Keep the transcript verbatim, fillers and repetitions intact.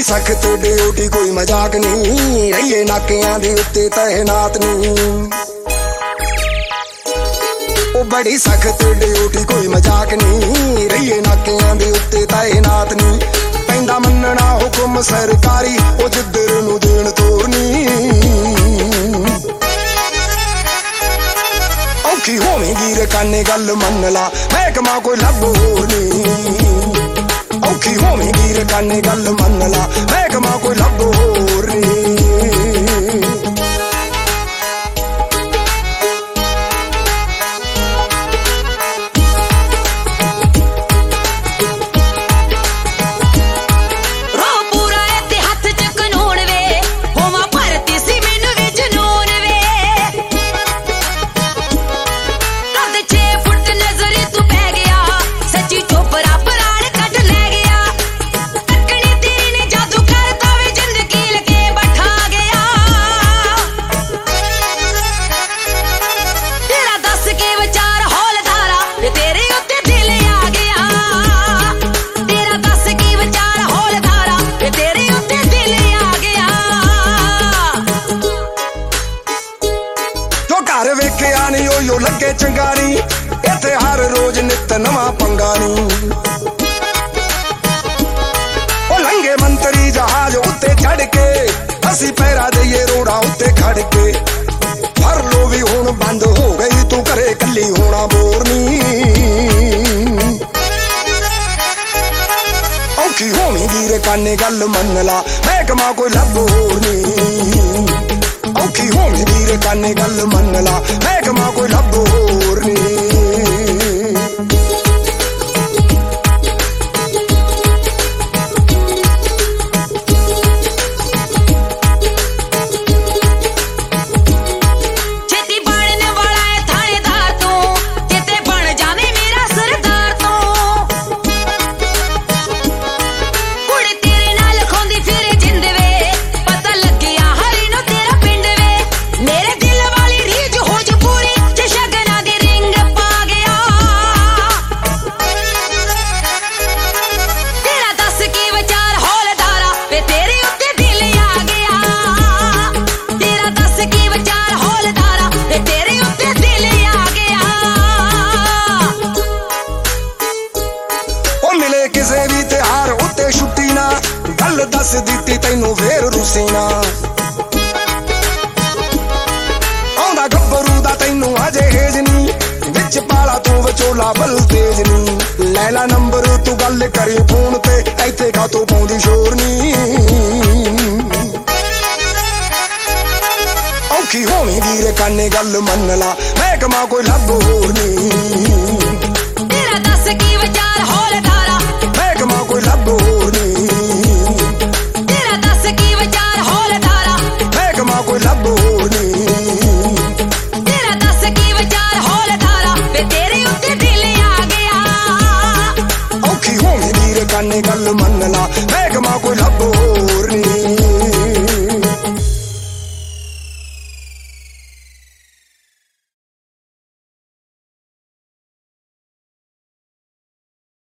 बड़ी सख्त ड्यूटी कोई मजाक नहीं, रहिए नाकियां दे उत्ते तैनात नहीं। ओ बड़ी सख्त ड्यूटी कोई मजाक नहीं, रहिए नाकियां दे उत्ते तैनात नहीं। पैंदा मनना हुक्म सरकारी, ओ जिद्दर नूं देण तोरनी। औखी होवेगी रकाने गल मन ला, महकमा कोई लब होर नहीं। औखी होवेगी रकाने गल मन ला, महकमा कोई लब होर नहीं। घर वेखिया नहीं ओयो लगे चंगा नहीं, इत्थे हर रोज नित नवा पंगा नहीं। ओ लंघे मंत्री जहाज उत्ते चढ़ के, असी पैरा दईए रोड़ा उत्ते खड़ के। भर लो भी हुण बंद हो गई, तू करे कली होना बोर नहीं। औखी होवेगी रकाने गल मन ला, महकमा कोई लब होर नहीं। औखी होवेगी रकाने गल मन ला, महकमा कोई लब होर नहीं। किसे भी त्योहार उत्ते छुट्टी ना, गल दस दिती तैनू फेर रुसी ना। आउंदा गब्बरू दा तैनू अजे हेज नी, विच पाला तू विचोला बल तेज नी। लैला नंबर तू गल करी फोन ते, इत्थे का तू पाउंदी शोर नी। औखी होवेगी रकाने गल मन ला, महकमा कोई लब होर नहीं। तेरा दस की विचार होल धारा, महकमा कोई लब होर नहीं। तेरा दस की विचार होल धारा, महकमा कोई लब होर नहीं। तेरा दस की विचार होल धारा, वे तेरे उत्ते दिल आ गया। औखी होवेगी रकाने गल मन ला, महकमा कोई लब